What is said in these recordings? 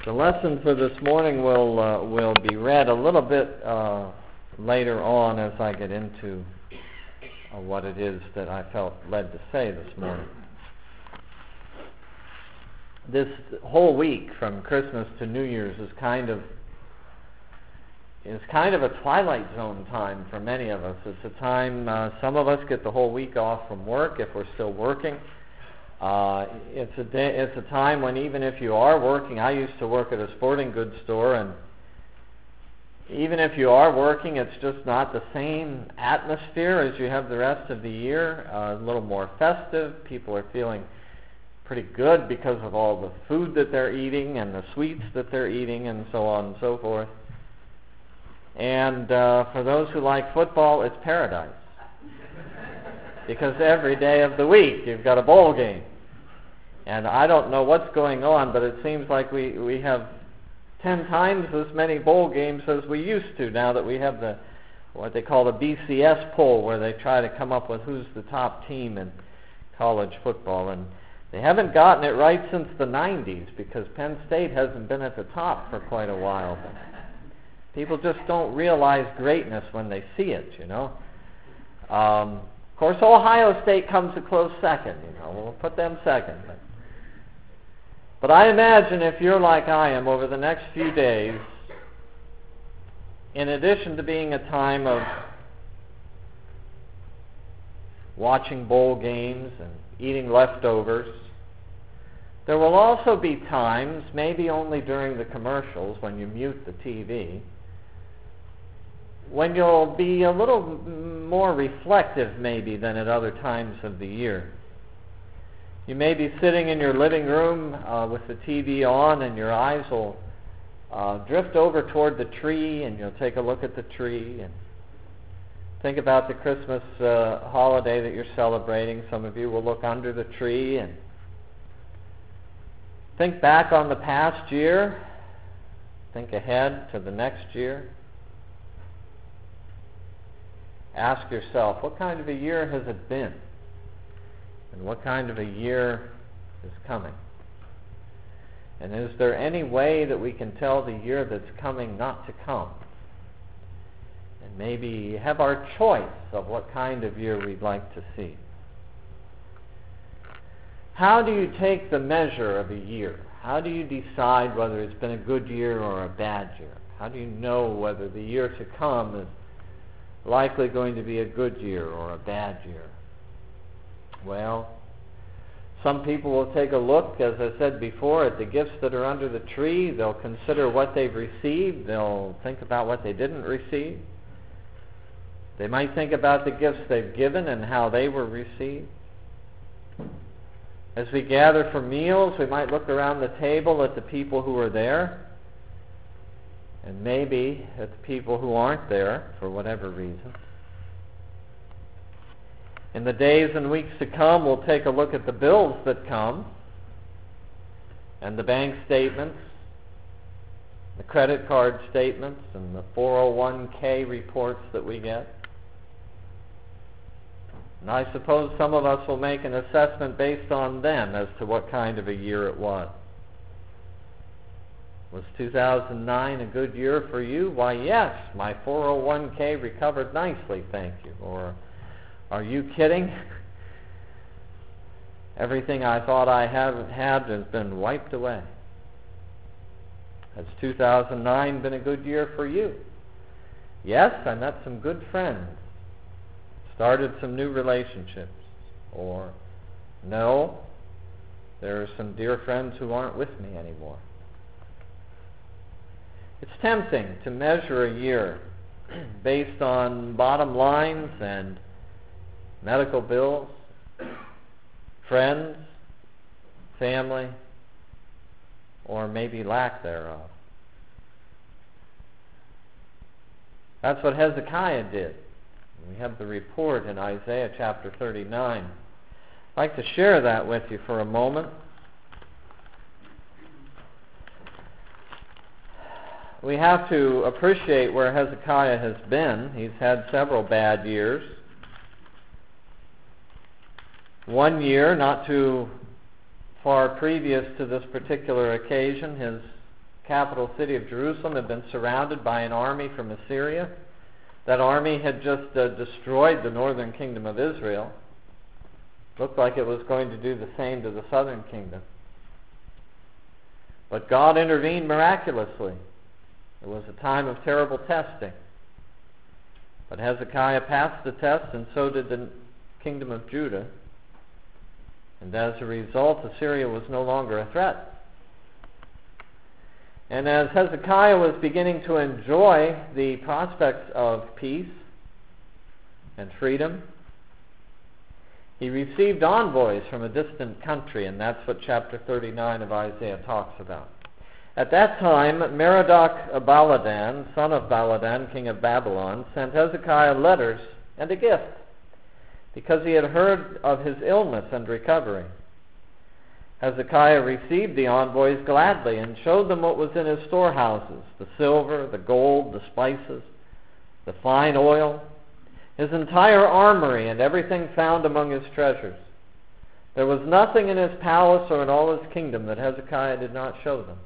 The lesson for this morning will be read a little bit later on as I get into what it is that I felt led to say this morning. This whole week from Christmas to New Year's is kind of a twilight zone time for many of us. It's a time some of us get the whole week off from work if we're still working. It's a time when even if you are working, I used to work at a sporting goods store, and even if you are working, it's just not the same atmosphere as you have the rest of the year. A little more festive. People are feeling pretty good because of all the food that they're eating and the sweets that they're eating and so on and so forth. And for those who like football, it's paradise. Because every day of the week you've got a bowl game. And I don't know what's going on, but it seems like we have 10 times as many bowl games as we used to now that we have what they call the BCS poll, where they try to come up with who's the top team in college football. And they haven't gotten it right since the 90s, because Penn State hasn't been at the top for quite a while. But people just don't realize greatness when they see it, you know. Of course, Ohio State comes a close second, you know. We'll put them second. But I imagine if you're like I am, over the next few days, in addition to being a time of watching bowl games and eating leftovers, there will also be times, maybe only during the commercials when you mute the TV, when you'll be a little more reflective maybe than at other times of the year. You may be sitting in your living room with the TV on, and your eyes will drift over toward the tree, and you'll take a look at the tree and think about the Christmas holiday that you're celebrating. Some of you will look under the tree and think back on the past year, think ahead to the next year. Ask yourself, what kind of a year has it been? And what kind of a year is coming? And is there any way that we can tell the year that's coming not to come? And maybe have our choice of what kind of year we'd like to see. How do you take the measure of a year? How do you decide whether it's been a good year or a bad year? How do you know whether the year to come is likely going to be a good year or a bad year? Well, some people will take a look, as I said before, at the gifts that are under the tree. They'll consider what they've received. They'll think about what they didn't receive. They might think about the gifts they've given and how they were received. As we gather for meals, we might look around the table at the people who are there, and maybe at the people who aren't there for whatever reason. In the days and weeks to come, we'll take a look at the bills that come, and the bank statements, the credit card statements, and the 401k reports that we get. And I suppose some of us will make an assessment based on them as to what kind of a year it was. Was 2009 a good year for you? Why, yes, my 401k recovered nicely, thank you. Or, are you kidding? Everything I thought I had has been wiped away. Has 2009 been a good year for you? Yes, I met some good friends. Started some new relationships. Or, no, there are some dear friends who aren't with me anymore. It's tempting to measure a year based on bottom lines and medical bills, friends, family, or maybe lack thereof. That's what Hezekiah did. We have the report in Isaiah chapter 39. I'd like to share that with you for a moment. We have to appreciate where Hezekiah has been. He's had several bad years. One year, not too far previous to this particular occasion, his capital city of Jerusalem had been surrounded by an army from Assyria. That army had just destroyed the northern kingdom of Israel. Looked like it was going to do the same to the southern kingdom. But God intervened miraculously. It was a time of terrible testing. But Hezekiah passed the test, and so did the kingdom of Judah. And as a result, Assyria was no longer a threat. And as Hezekiah was beginning to enjoy the prospects of peace and freedom, he received envoys from a distant country, and that's what chapter 39 of Isaiah talks about. At that time, Merodach-Baladan, son of Baladan, king of Babylon, sent Hezekiah letters and a gift, because he had heard of his illness and recovery. Hezekiah received the envoys gladly and showed them what was in his storehouses, the silver, the gold, the spices, the fine oil, his entire armory, and everything found among his treasures. There was nothing in his palace or in all his kingdom that Hezekiah did not show them.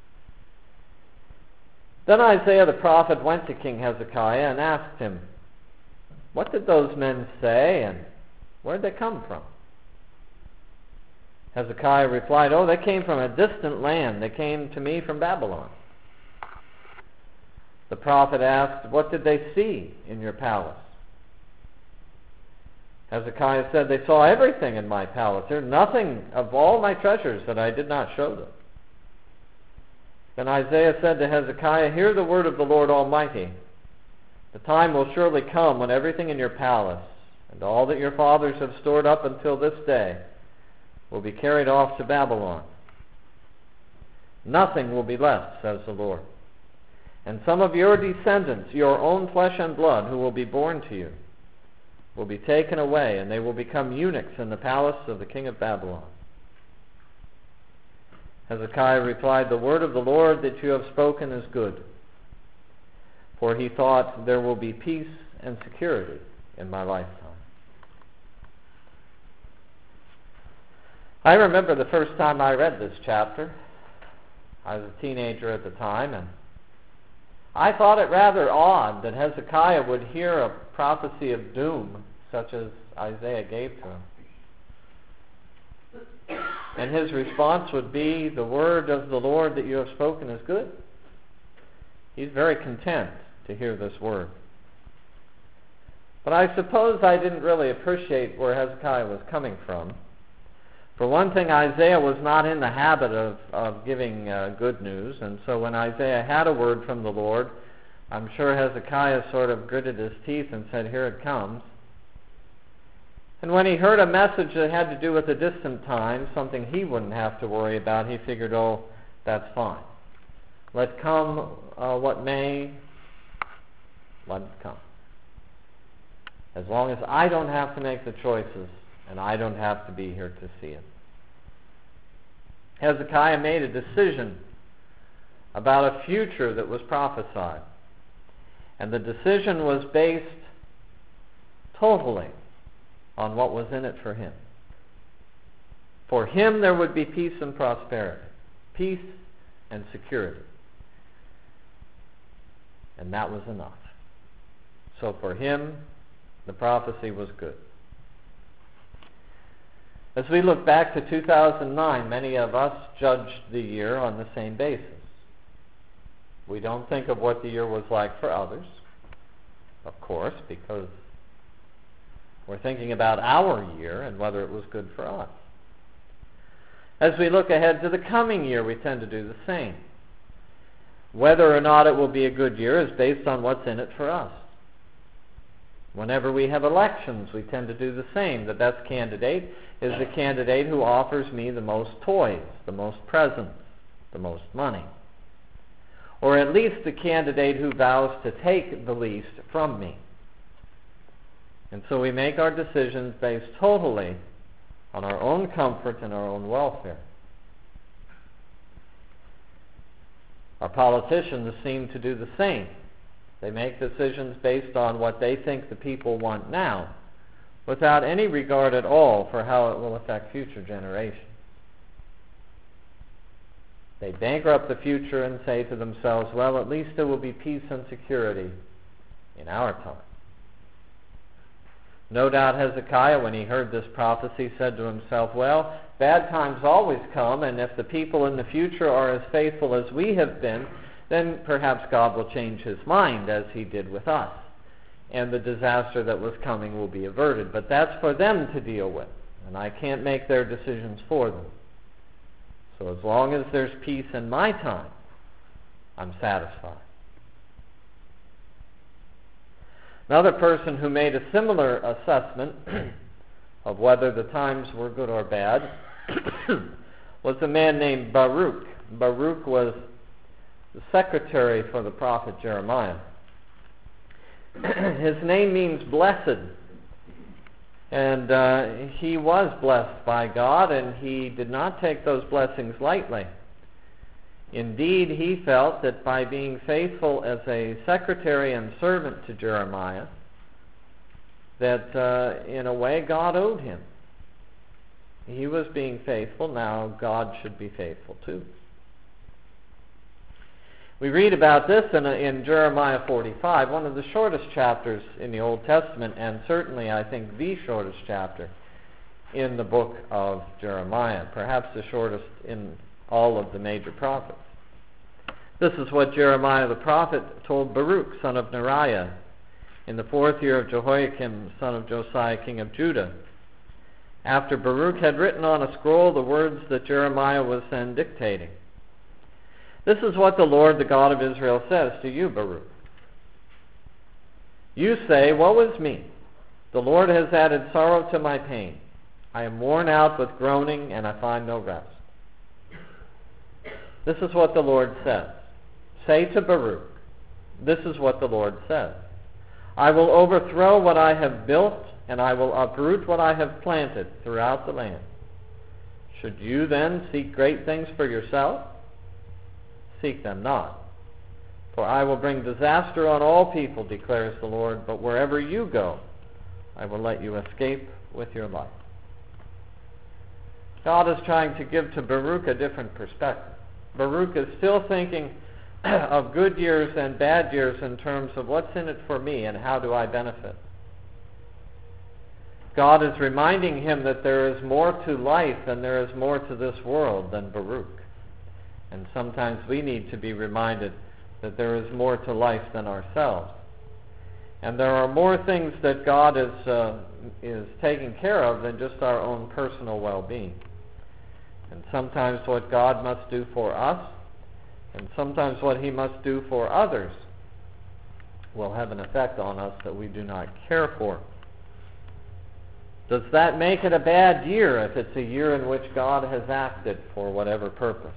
Then Isaiah the prophet went to King Hezekiah and asked him, "What did those men say, and where did they come from?" Hezekiah replied, "Oh, they came from a distant land. They came to me from Babylon." The prophet asked, "What did they see in your palace?" Hezekiah said, "They saw everything in my palace. There's nothing of all my treasures that I did not show them." Then Isaiah said to Hezekiah, "Hear the word of the Lord Almighty. The time will surely come when everything in your palace and all that your fathers have stored up until this day will be carried off to Babylon. Nothing will be left, says the Lord. And some of your descendants, your own flesh and blood, who will be born to you, will be taken away, and they will become eunuchs in the palace of the king of Babylon." Hezekiah replied, "The word of the Lord that you have spoken is good." For he thought, "There will be peace and security in my lifetime." I remember the first time I read this chapter. I was a teenager at the time, and I thought it rather odd that Hezekiah would hear a prophecy of doom such as Isaiah gave to him. And his response would be, "The word of the Lord that you have spoken is good." He's very content to hear this word. But I suppose I didn't really appreciate where Hezekiah was coming from. For one thing, Isaiah was not in the habit of giving good news, and so when Isaiah had a word from the Lord, I'm sure Hezekiah sort of gritted his teeth and said, "Here it comes." And when he heard a message that had to do with a distant time, something he wouldn't have to worry about, he figured, "Oh, that's fine. Let come what may, let it come. As long as I don't have to make the choices, and I don't have to be here to see it." Hezekiah made a decision about a future that was prophesied. And the decision was based totally on what was in it for him. For him, there would be peace and prosperity, peace and security. And that was enough. So for him, the prophecy was good. As we look back to 2009, many of us judged the year on the same basis. We don't think of what the year was like for others, of course, because we're thinking about our year and whether it was good for us. As we look ahead to the coming year, we tend to do the same. Whether or not it will be a good year is based on what's in it for us. Whenever we have elections, we tend to do the same. The best candidate is the candidate who offers me the most toys, the most presents, the most money. Or at least the candidate who vows to take the least from me. And so we make our decisions based totally on our own comfort and our own welfare. Our politicians seem to do the same. They make decisions based on what they think the people want now, without any regard at all for how it will affect future generations. They bankrupt the future and say to themselves, well, at least there will be peace and security in our time. No doubt Hezekiah, when he heard this prophecy, said to himself, well, bad times always come, and if the people in the future are as faithful as we have been, then perhaps God will change his mind as he did with us, and the disaster that was coming will be averted. But that's for them to deal with, and I can't make their decisions for them. So as long as there's peace in my time, I'm satisfied. Another person who made a similar assessment of whether the times were good or bad was a man named Baruch. Baruch was the secretary for the prophet Jeremiah. His name means blessed, and he was blessed by God, and he did not take those blessings lightly. Indeed, he felt that by being faithful as a secretary and servant to Jeremiah, that in a way God owed him. He was being faithful, now God should be faithful too. We read about this in Jeremiah 45, one of the shortest chapters in the Old Testament, and certainly I think the shortest chapter in the book of Jeremiah, perhaps the shortest in all of the major prophets. This is what Jeremiah the prophet told Baruch, son of Neriah, in the 4th year of Jehoiakim, son of Josiah, king of Judah. After Baruch had written on a scroll the words that Jeremiah was then dictating. This is what the Lord, the God of Israel, says to you, Baruch. You say, woe is me! The Lord has added sorrow to my pain. I am worn out with groaning, and I find no rest. This is what the Lord says. Say to Baruch, this is what the Lord says. I will overthrow what I have built, and I will uproot what I have planted throughout the land. Should you then seek great things for yourself? Seek them not. For I will bring disaster on all people, declares the Lord, but wherever you go, I will let you escape with your life. God is trying to give to Baruch a different perspective. Baruch is still thinking of good years and bad years in terms of what's in it for me and how do I benefit. God is reminding him that there is more to life and there is more to this world than Baruch. And sometimes we need to be reminded that there is more to life than ourselves. And there are more things that God is taking care of than just our own personal well-being. And sometimes what God must do for us, and sometimes what he must do for others, will have an effect on us that we do not care for. Does that make it a bad year if it's a year in which God has acted for whatever purpose?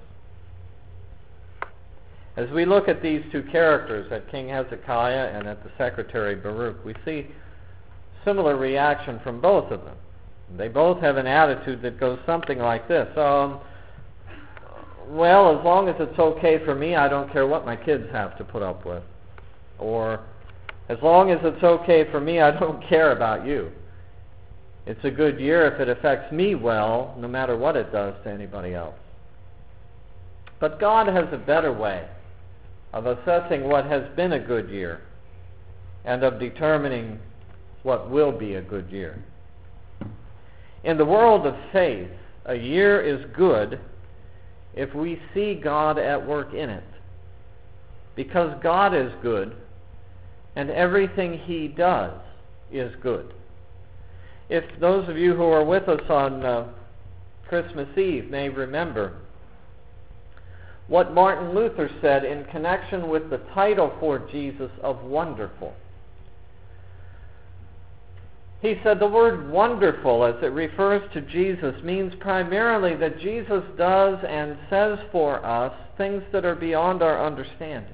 As we look at these two characters, at King Hezekiah and at the secretary Baruch, we see similar reaction from both of them. They both have an attitude that goes something like this. Well, as long as it's okay for me, I don't care what my kids have to put up with. Or, as long as it's okay for me, I don't care about you. It's a good year if it affects me well, no matter what it does to anybody else. But God has a better way of assessing what has been a good year and of determining what will be a good year. In the world of faith, a year is good if we see God at work in it, because God is good and everything he does is good. If those of you who are with us on Christmas Eve may remember what Martin Luther said in connection with the title for Jesus of Wonderful. He said the word wonderful, as it refers to Jesus, means primarily that Jesus does and says for us things that are beyond our understanding.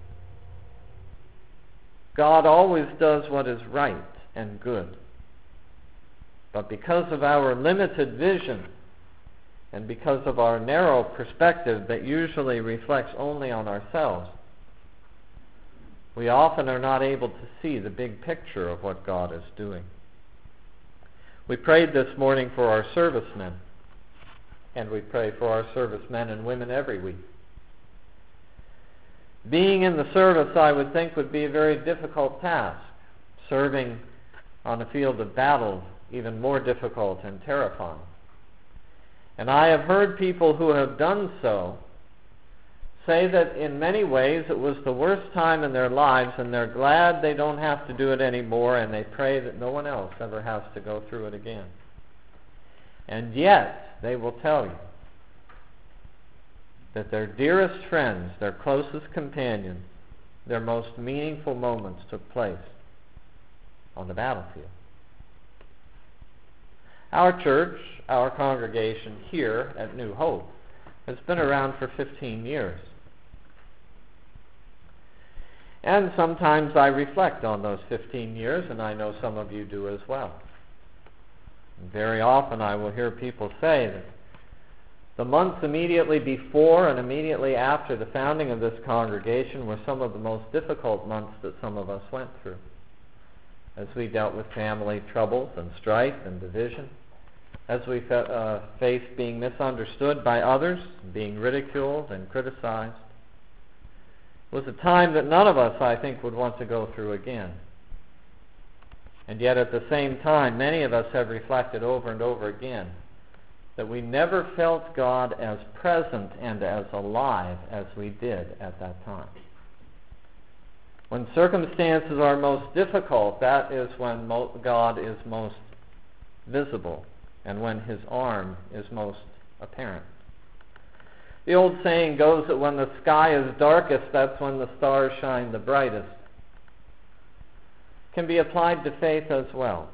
God always does what is right and good. But because of our limited vision and because of our narrow perspective that usually reflects only on ourselves, we often are not able to see the big picture of what God is doing. We prayed this morning for our servicemen, and we pray for our servicemen and women every week. Being in the service, I would think, would be a very difficult task. Serving on a field of battle, even more difficult and terrifying. And I have heard people who have done so say that in many ways it was the worst time in their lives, and they're glad they don't have to do it anymore, and they pray that no one else ever has to go through it again. And yet, they will tell you that their dearest friends, their closest companions, their most meaningful moments took place on the battlefield. Our church, our congregation here at New Hope, has been around for 15 years. And sometimes I reflect on those 15 years, and I know some of you do as well. And very often I will hear people say that the months immediately before and immediately after the founding of this congregation were some of the most difficult months that some of us went through, as we dealt with family troubles and strife and division, as we faced being misunderstood by others, being ridiculed and criticized. It was a time that none of us, I think, would want to go through again. And yet at the same time, many of us have reflected over and over again that we never felt God as present and as alive as we did at that time. When circumstances are most difficult, that is when God is most visible and when His arm is most apparent. The old saying goes that when the sky is darkest, that's when the stars shine the brightest. Can be applied to faith as well.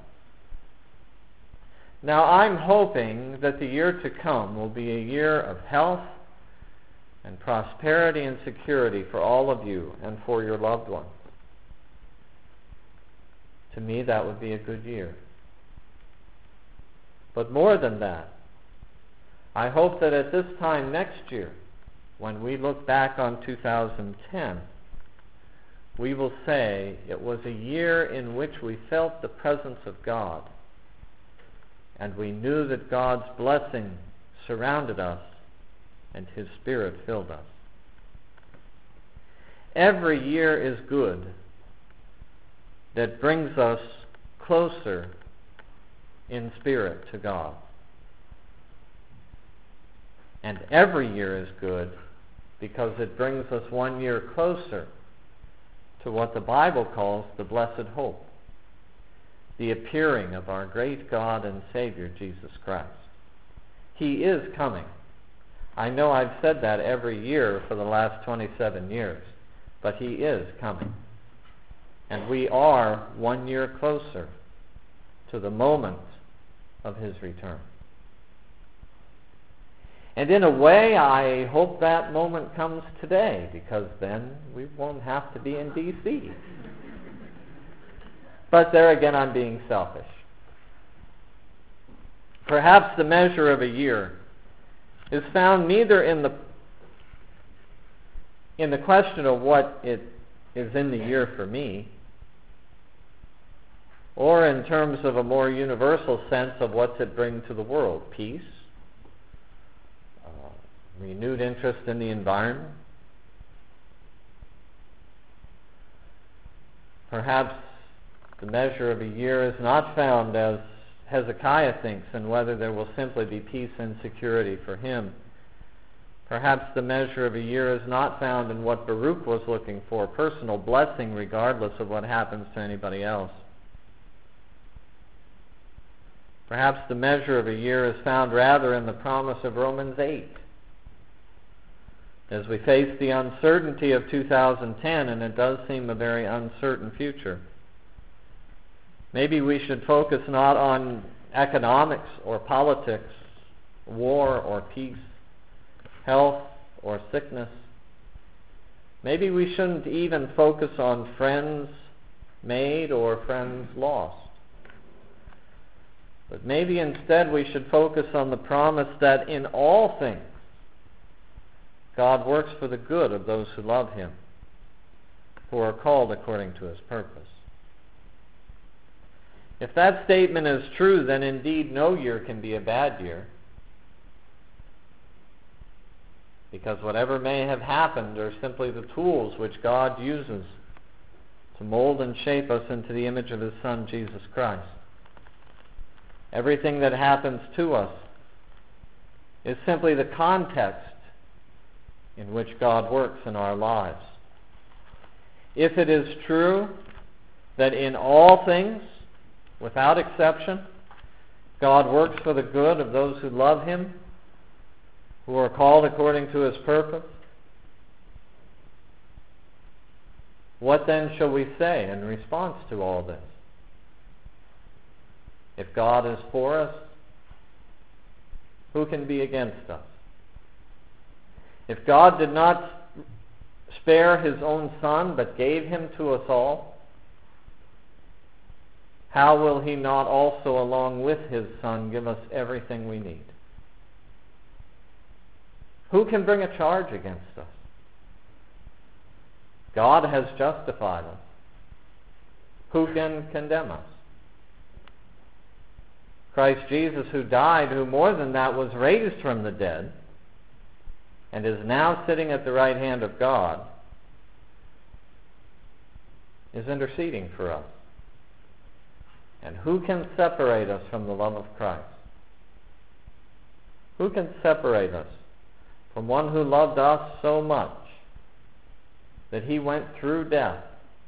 Now, I'm hoping that the year to come will be a year of health and prosperity and security for all of you and for your loved ones. To me, that would be a good year. But more than that, I hope that at this time next year, when we look back on 2010, we will say it was a year in which we felt the presence of God, and we knew that God's blessing surrounded us and His Spirit filled us. Every year is good that brings us closer in spirit to God. And every year is good because it brings us 1 year closer to what the Bible calls the blessed hope, the appearing of our great God and Savior, Jesus Christ. He is coming. I know I've said that every year for the last 27 years, but He is coming. And we are 1 year closer to the moment of His return. And in a way, I hope that moment comes today, because then we won't have to be in D.C. But there again, I'm being selfish. Perhaps the measure of a year is found neither in the question of what it is in the year for me, or in terms of a more universal sense of what's it bring to the world: peace, renewed interest in the environment. Perhaps the measure of a year is not found, as Hezekiah thinks, in whether there will simply be peace and security for him. Perhaps the measure of a year is not found in what Baruch was looking for: personal blessing regardless of what happens to anybody else. Perhaps the measure of a year is found rather in the promise of Romans 8. As we face the uncertainty of 2010, and it does seem a very uncertain future, maybe we should focus not on economics or politics, war or peace, health or sickness. Maybe we shouldn't even focus on friends made or friends lost. But maybe instead we should focus on the promise that in all things God works for the good of those who love Him, who are called according to His purpose. If that statement is true, then indeed no year can be a bad year. because whatever may have happened are simply the tools which God uses to mold and shape us into the image of His Son, Jesus Christ. Everything that happens to us is simply the context in which God works in our lives. If it is true that in all things, without exception, God works for the good of those who love Him, who are called according to His purpose, what then shall we say in response to all this? If God is for us, who can be against us? If God did not spare His own Son, but gave Him to us all, how will He not also, along with His Son, give us everything we need? Who can bring a charge against us? God has justified us. Who can condemn us? Christ Jesus, who died, who more than that was raised from the dead, and is now sitting at the right hand of God, is interceding for us. And who can separate us from the love of Christ? Who can separate us from one who loved us so much that He went through death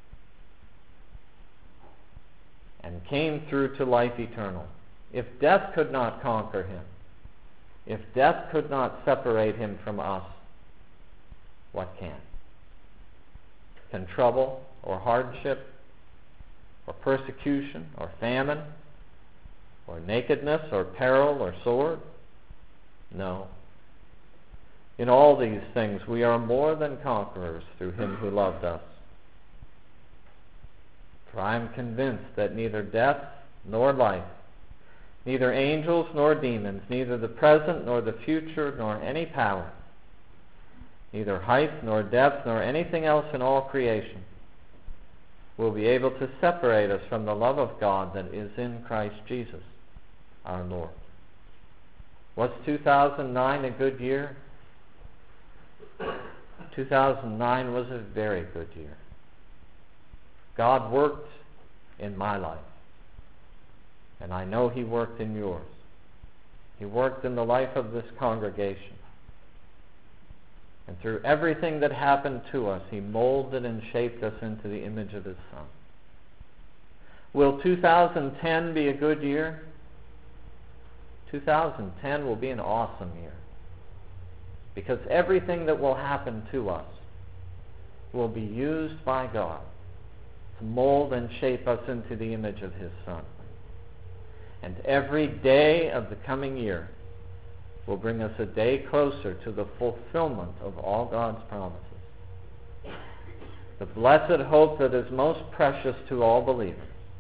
and came through to life eternal? If death could not conquer Him, if death could not separate Him from us, what can? Can trouble or hardship or persecution or famine or nakedness or peril or sword? No. In all these things we are more than conquerors through Him who loved us. For I am convinced that neither death nor life, neither angels nor demons, neither the present nor the future, nor any power, neither height nor depth nor anything else in all creation will be able to separate us from the love of God that is in Christ Jesus, our Lord. Was 2009 a good year? 2009 was a very good year. God worked in my life. And I know He worked in yours. He worked in the life of this congregation. And through everything that happened to us, He molded and shaped us into the image of His Son. Will 2010 be a good year? 2010 will be an awesome year. Because everything that will happen to us will be used by God to mold and shape us into the image of His Son. And every day of the coming year will bring us a day closer to the fulfillment of all God's promises. The blessed hope that is most precious to all believers.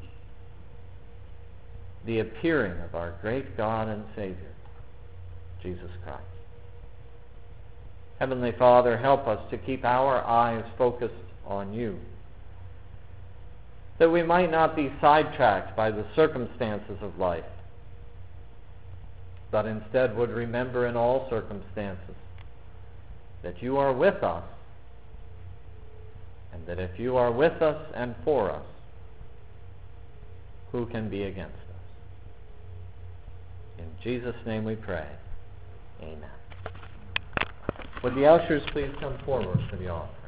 The appearing of our great God and Savior, Jesus Christ. Heavenly Father, help us to keep our eyes focused on You, that we might not be sidetracked by the circumstances of life, but instead would remember in all circumstances that You are with us, and that if You are with us and for us, who can be against us? In Jesus' name we pray. Amen. Would the ushers please come forward to the altar?